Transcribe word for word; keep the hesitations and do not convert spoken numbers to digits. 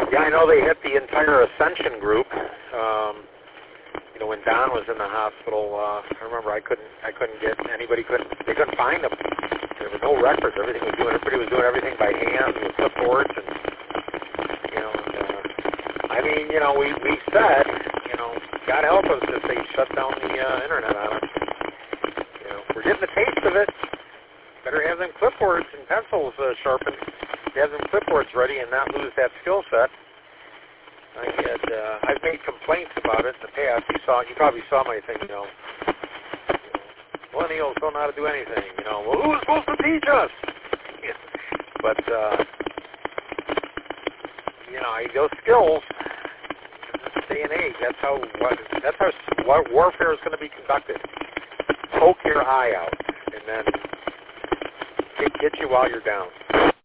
Yeah, I know they hit the entire Ascension group. Um, you know, when Don was in the hospital, uh, I remember I couldn't, I couldn't get anybody couldn't, they couldn't find him. There were no records. Everything was doing, everybody was doing everything by hand with clipboards, and you know, and, uh, I mean, you know, we we said, you know, God help us if they shut down the uh, internet on us. You know, we're getting a taste of it. Better have them clipboards and pencils uh, sharpened. Have them clipboards ready and not lose that skill set. I had, uh, I've made complaints about it in the past. You saw, you probably saw my thing, you know. Millennials don't know how to do anything, you know. Well, who's supposed to teach us? But, uh, you know, those skills, in this day and age, that's how, what, that's how what warfare is going to be conducted. Poke your eye out, and then get, get you while you're down.